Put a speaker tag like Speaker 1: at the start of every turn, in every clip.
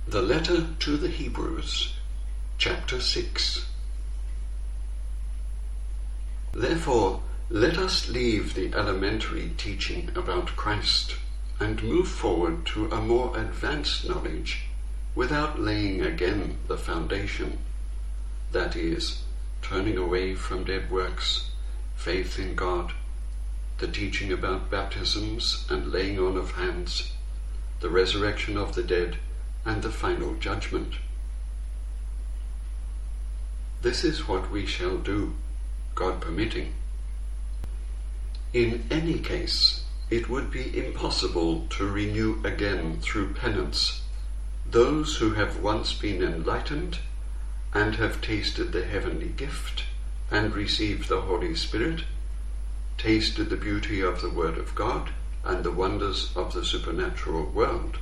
Speaker 1: The Letter to the Hebrews, Chapter 6. Therefore, let us leave the elementary teaching about Christ and move forward to a more advanced knowledge without laying again the foundation, that is, turning away from dead works, faith in God, the teaching about baptisms and laying on of hands, the resurrection of the dead, and the final judgment. This is what we shall do, God permitting. In any case, it would be impossible to renew again through penance those who have once been enlightened and have tasted the heavenly gift and received the Holy Spirit, tasted the beauty of the Word of God and the wonders of the supernatural world.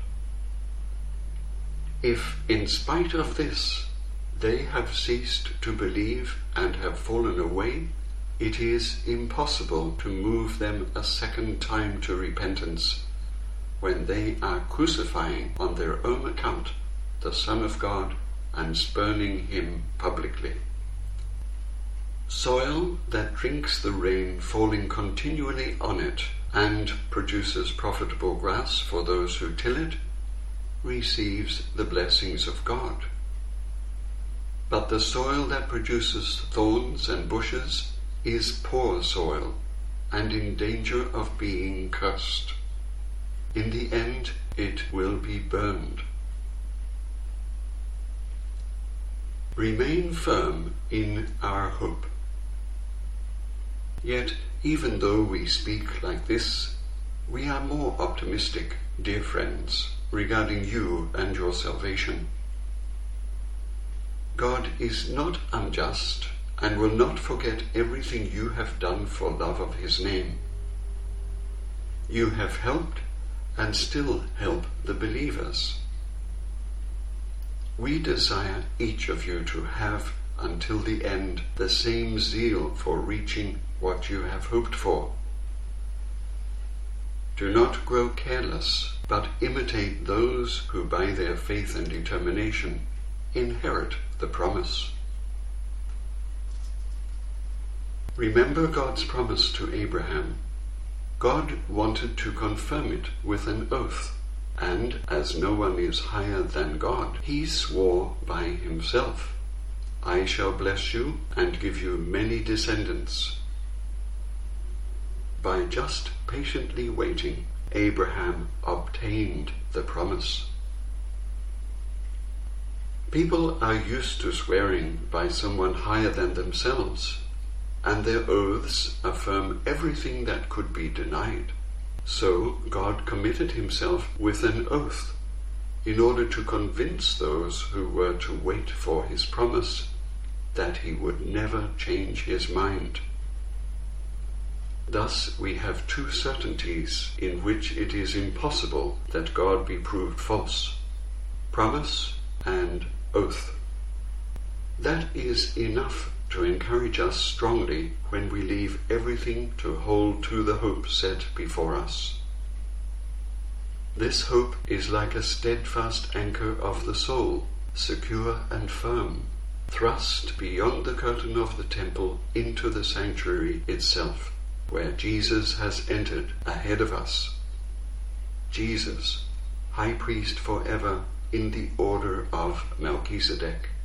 Speaker 1: If, in spite of this, they have ceased to believe and have fallen away, it is impossible to move them a second time to repentance when they are crucifying on their own account the Son of God and spurning him publicly. Soil that drinks the rain falling continually on it and produces profitable grass for those who till it receives the blessings of God. But the soil that produces thorns and bushes is poor soil and in danger of being cursed. In the end, it will be burned. Remain firm in our hope. Yet, even though we speak like this, we are more optimistic, dear friends, regarding you and your salvation. God is not unjust and will not forget everything you have done for love of his name. You have helped and still help the believers. We desire each of you to have, until the end, the same zeal for reaching what you have hoped for. Do not grow careless, but imitate those who by their faith and determination inherit the promise. Remember God's promise to Abraham. God wanted to confirm it with an oath, and as no one is higher than God, he swore by himself, I shall bless you and give you many descendants. By just patiently waiting, Abraham obtained the promise. People are used to swearing by someone higher than themselves, and their oaths affirm everything that could be denied. So God committed himself with an oath in order to convince those who were to wait for his promise that he would never change his mind. Thus we have two certainties in which it is impossible that God be proved false: promise and oath. That is enough to encourage us strongly when we leave everything to hold to the hope set before us. This hope is like a steadfast anchor of the soul, secure and firm, thrust beyond the curtain of the temple into the sanctuary itself, where Jesus has entered ahead of us. Jesus, High Priest forever in the order of Melchizedek.